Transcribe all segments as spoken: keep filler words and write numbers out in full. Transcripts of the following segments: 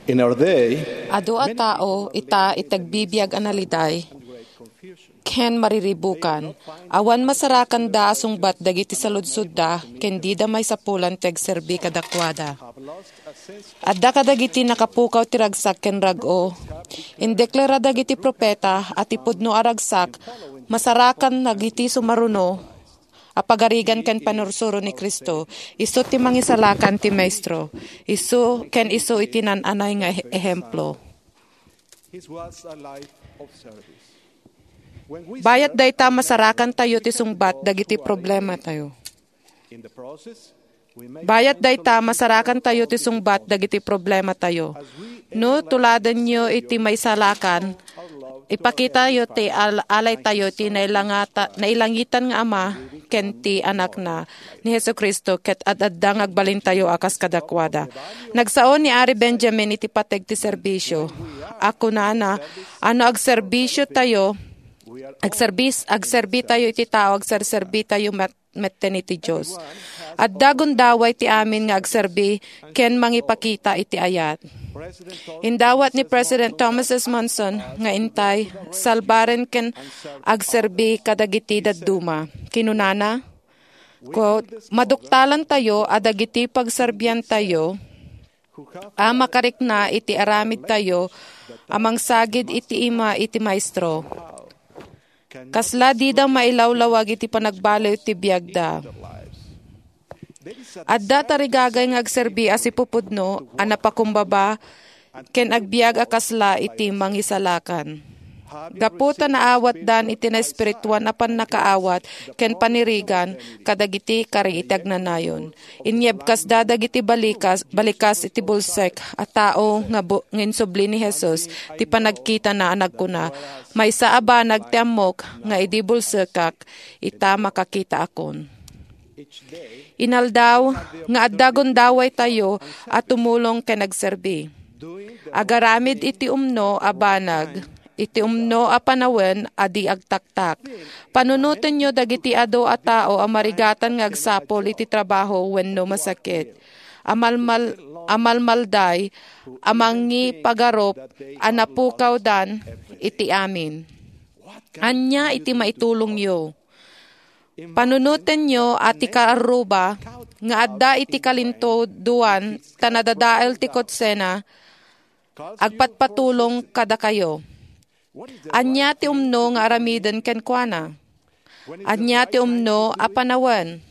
In our day, Ado a tao, ita itagbibiyag analiday, ken mariribukan. Awan masarakan da asungbat dagiti saludsud da, ken di da may sapulan tegserbi kadakwada. Adda kadagiti nakapukaw ti ragsak ken rag-o. Indeklara dagiti propeta at ipudno aragsak, masarakan nagiti sumaruno, apagarigan ken panursuro ni Kristo. Isu ti mangisalakan ti maestro. Isu ken isu iti nananay nga ehemplo. Bayat dayta masarakan tayo ti sungbat dagiti problema tayo. Bayat dayta masarakan tayo ti sungbat dagiti problema tayo. No tuladan nyo iti may salakan, ipakita yo ti al- alay tayo ti nailangata, nailangitan nga ama ken ti anak na ni Hesus Kristo ket adadda ngagbalin tayo akas kadakwada. Nagsaon ni Ari Benjamin iti pateg ti serbisyo. Ako na na ano ag serbisyo tayo, ag serbis ag serbi tayo iti tao, ag serserbi tayo met metten iti Dios. At dagon daway ti amin nga ag serbi ken mangipakita iti ayat. Indawat ni President Thomas S. Monson nga intay salbaren ken agserbi kadagiti dadduma. Kinunana, quote, maduktalan tayo adagiti pagserbian tayo, a makarikna iti aramid tayo, amang sagid iti ima iti maestro. Kasla di da mailawlawag iti panagbalaw iti biyagda. Adda tarigagay nga agserbi as ipupudno, anapakumbaba, ken agbiag akasla iti mangisalakan. Gaputa na awat dan iti na espirituan apan nakaawat, ken panirigan, kadagiti kari iti agnanayon. Inyeb kas dadagiti balikas, balikas iti bulsek, at tao nga bu, nginsubli ni Jesus, ti panagkita na anak ko na, may saaba nagtiamok, nga idi bulsekak, ita makakita akon. Inaldaw nga addagon daway tayo at tumulong ken nagserbi. Agaramid iti umno abanag, iti umno a panawen adi agtaktak. Panunutin nyo dagiti ado a tao a marigatan nga agsapol iti trabaho wenno masakit. Amalmal amalmalday amangi pagarop anapukaw dan iti amin. Anya iti maitulong yo. Panunutin nyo at ikaaruba, nga adda iti kalinto duwan, tanadadael ti kotsena, agpatpatulong kada kayo. Anya ti umno nga aramiden ken kuana. Anya ti umno apanawan.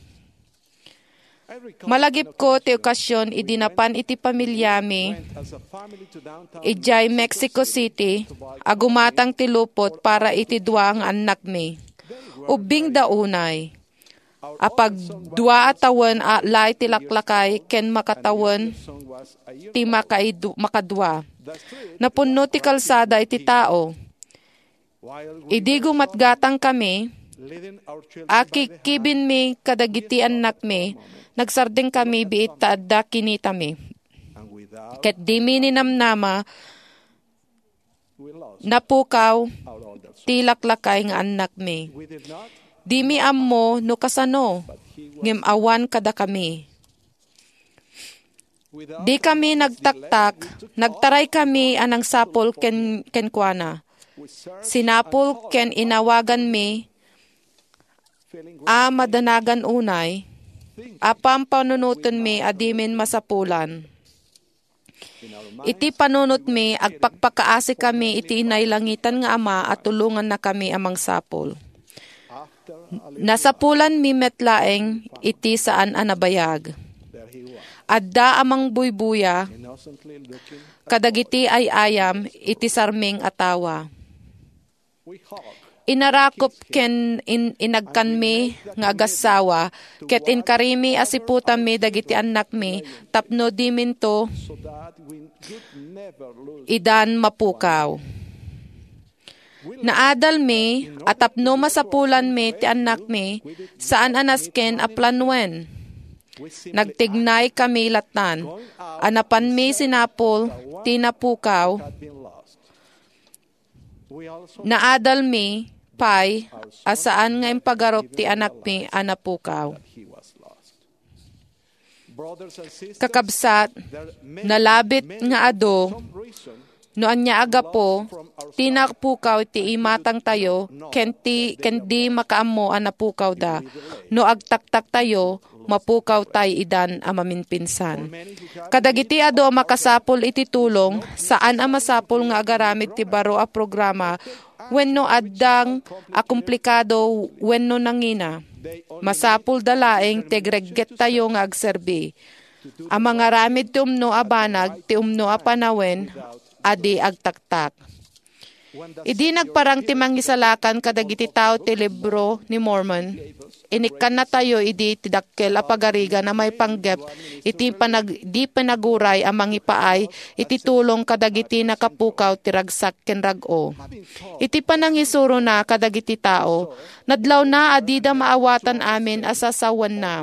Malagip ko ti okasyon idinapan iti pamilyami, ijay Mexico City, agumatang ti lupot para iti duwang anak mi. Ubing daunay. Apag dua atawan a lay tilaklakay ken makatawan ti makaidu, makadwa. Napunno ti kalsada iti tao. Idi gumatgatang kami, akikibin mi kadagiti anak mi, nagsarding kami biit taadda kinita mi. Ket di mi ninamnama, napukaw tilaklakay nga anak mi. Di mi ammo no kasano, ngem awan kada kami. Di kami nagtaktak, nagtaray kami anang sapol ken ken kuana. Sinapol ken inawagan mi, a madanagan unay, apam panunutan mi adimin masapulan. Iti panunot mi, agpakpakaasi kami iti inailangitan nga ama at tulungan na kami amang sapol. Nasapulan mi metlaeng iti saan anabayag. Adda amang buybuya, kadagiti ay ayam iti sarming atawa. Inarakop ken in, inagkan mi nga agasawa, ket inkarimi asiputan mi dagiti anak mi, tapno di minto idan mapukaw. Naadal mi, at tapno masapulan mi ti anak mi, saan anasken a planwen. Nagtignay kami latan, anapan mi sinapol, tinapukaw, naadal mi, pay, asaan nga impagarop ti anak mi anapukaw. Kakabsat, nalabit nga ado, no anya aga po, tinakpukaw ti imatang tayo, ken ti ken di makaammo an napukaw da. No agtaktak tayo, mapukaw tay idan a maminpinsan. Kadagiti ado a makasapol iti tulong, saan a masapol nga agaramid ti baro a programa, wenno addang a komplikado wenno nangina. Masapul dalaeng tegregget tayo nga agserbi. Ang mga ramid ti umno a banag, ti umno a panawen, adi agtaktak. Idi nagparang ti mangisalakan kadagiti tao ti libro ni Mormon, inikkan na tayo idi ti dakkel a pagariga na may panggep, iti panag, di panaguray a mangipaay, iti tulong kadagiti nakapukaw ti ragsak ken rag-o. Iti panangisuro na kadagiti tao, nadlaw na adida maawatan amin asasawan na.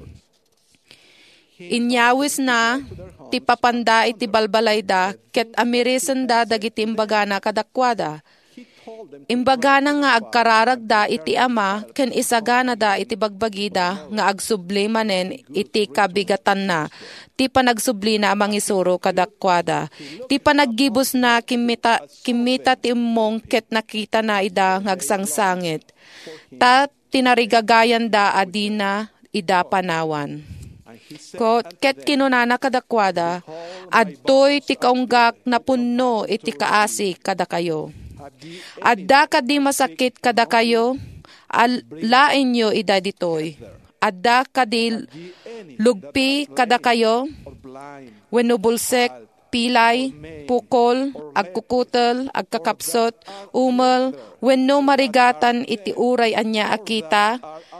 Inyawis na, ti papanda iti balbalay da, ket amirisan da dagiti imbagana kadakwada. Imbagana nga agkararagda iti ama, ken isagana da iti bagbagida, nga agsubli manen iti kabigatan na. Ti panagsubli na amang isuro kadakwada. Ti panaggibos na kimita, kimita ti umong ket nakita na ida ngagsangsangit. Ta tinarigagayan da adina ida panawan. Quote, ket kinunana kadakwada, adtoy ti kaunggak na punno iti kaasi kada kayo. Adda kadi masakit kada kayo, al- lain nyo ida ditoy. Adda kadi lugpi kada kayo, wenno bulsek, pilay, pukol, agkukutel, agkakapsot, umal, wenno marigatan iti uray anya akita,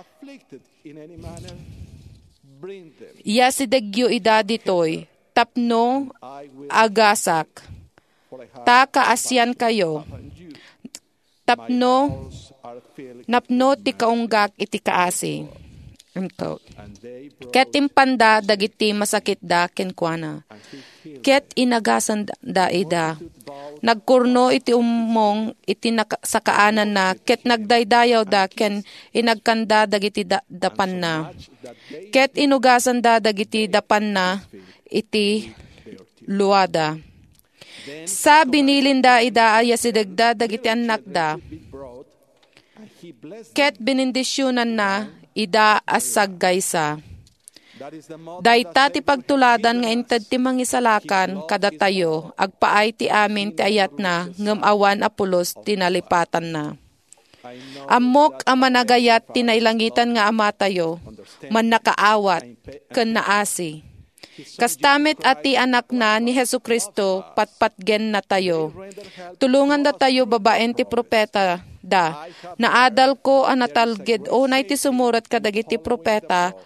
iya si degyo ida ditoy, tapno agasak, ta kaasyan kayo, tapno napno ti kaunggak iti kaasi. Ket impanda dagiti masakit da kenkwana. Ket inagasan da ida. Nagkurno iti umong iti sakaanan na, ket nagdaydayaw da ken inagkanda dagiti da, dapan na. Ket inugasan da dagiti dapan na iti luwada. Sa binilinda ida aya sidagda dagiti anak da. Ket binindisyonan na ida asag gaysa. Dayta ti pagtuladan nga inted ti mangisalakan kada tayo, agpaay ti amin ti ayat na, ngem awan apulos tinalipatan na. Amok ang managayat tinailangitan nga ama tayo, man nakaawat, ken naasi. Kastamit ati anak na ni Jesucristo, patpatgen na tayo. Tulungan da tayo babaen ti propeta da. Naadal ko anatalged o na iti sumurat kadagiti propeta,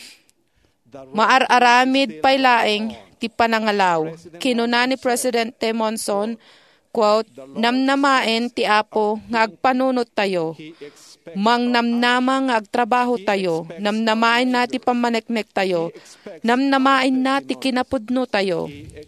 maararamid paylaeng ti panangalaw. Kinuna ni Presidente Monson, quote, namnamaen ti Apo nga agpanunot tayo. Mang namnama nga agtrabaho tayo. Namnamain na ti pamaneknek tayo. Namnamain na ti kinapudno tayo.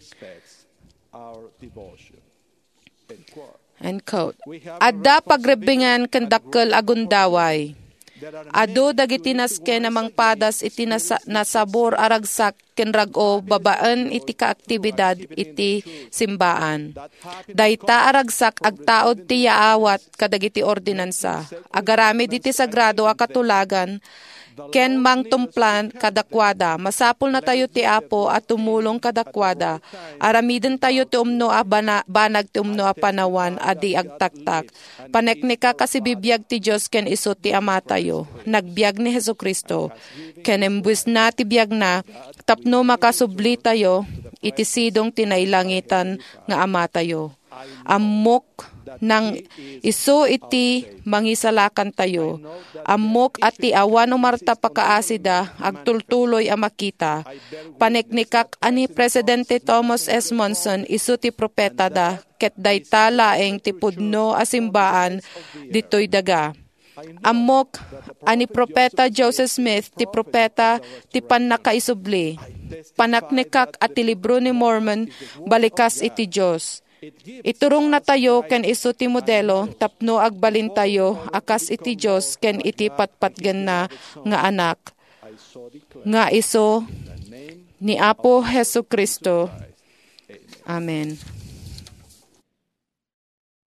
End quote. Adda pagrebingan kandakkel agundaway. Ado dagiti naske namang padas iti nasa, nasabor aragsak ken rag-o babaan iti kaaktibidad iti simbaan. Dayta aragsak agtaod ti yaawat kadagiti ordinansa. Agaramid iti sagrado a katulagan ken mangtumplan kadakwada. Masapul na tayo ti Apo at tumulong kadakwada. Aramiden tayo ti umno a bana, banag ti umno a panawan adi agtaktak. Paneknika kasi bibiyag ti Diyos ken iso ti ama tayo. Nagbiag ni Jesucristo. Ken embus na ti biyag na, tapno makasubli tayo, iti sidong tinailangitan nga ama tayo. Amok nang iso iti mangisalakan tayo. Amok at ti awan umarta pakaasida, agtultuloy a makita. Paneknikak ani Presidente Thomas S. Monson, iso ti propeta da, ket dayta laeng ti pudno asimbaan ditoy daga. Amok ani propeta Joseph Smith, ti propeta ti pannakaisubli. Panaknikak at ti libro ni Mormon, balikas iti Diyos. Iturong na tayo ken iso ti modelo, tapno agbalin tayo akas iti Diyos ken iti patpatgen na nga anak. Nga iso ni Apo Jesu Kristo. Amen.